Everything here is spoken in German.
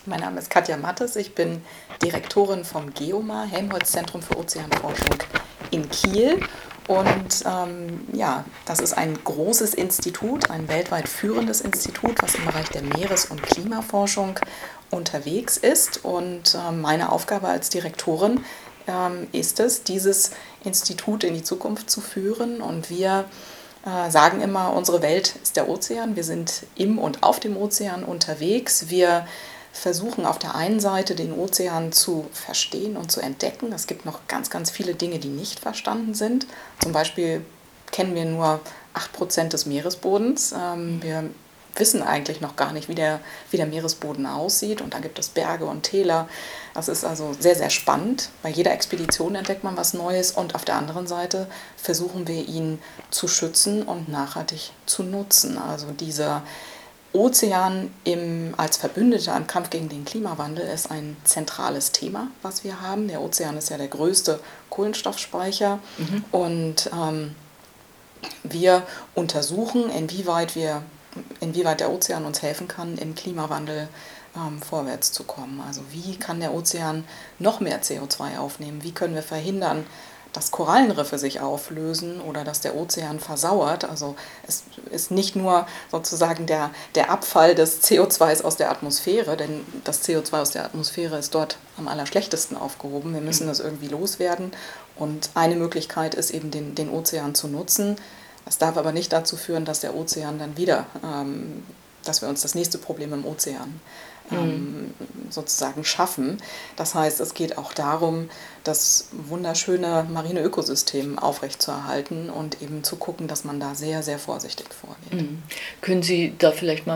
Mein Name ist Katja Mattes, ich bin Direktorin vom GEOMA, Helmholtz-Zentrum für Ozeanforschung in Kiel. Und ja, das ist ein großes Institut, ein weltweit führendes Institut, was im Bereich der Meeres- und Klimaforschung unterwegs ist. Und meine Aufgabe als Direktorin ist es, dieses Institut in die Zukunft zu führen. Und wir sagen immer, unsere Welt ist der Ozean. Wir sind im und auf dem Ozean unterwegs. Wir versuchen auf der einen Seite den Ozean zu verstehen und zu entdecken. Es gibt noch ganz, ganz viele Dinge, die nicht verstanden sind. Zum Beispiel kennen wir nur 8% des Meeresbodens. Wir wissen eigentlich noch gar nicht, wie der Meeresboden aussieht. Und da gibt es Berge und Täler. Das ist also sehr, sehr spannend. Bei jeder Expedition entdeckt man was Neues. Und auf der anderen Seite versuchen wir, ihn zu schützen und nachhaltig zu nutzen. Also dieser Ozean als Verbündeter im Kampf gegen den Klimawandel ist ein zentrales Thema, was wir haben. Der Ozean ist ja der größte Kohlenstoffspeicher und wir untersuchen, inwieweit der Ozean uns helfen kann, im Klimawandel vorwärts zu kommen. Also wie kann der Ozean noch mehr CO2 aufnehmen? Wie können wir verhindern, dass Korallenriffe sich auflösen oder dass der Ozean versauert? Also es ist nicht nur sozusagen der Abfall des CO2s aus der Atmosphäre, denn das CO2 aus der Atmosphäre ist dort am allerschlechtesten aufgehoben. Wir müssen das irgendwie loswerden und eine Möglichkeit ist eben, den Ozean zu nutzen. Das darf aber nicht dazu führen, dass der Ozean dann wieder, dass wir uns das nächste Problem im Ozean sozusagen schaffen. Das heißt, es geht auch darum, das wunderschöne marine Ökosystem aufrechtzuerhalten und eben zu gucken, dass man da sehr, sehr vorsichtig vorgeht. Können Sie da vielleicht mal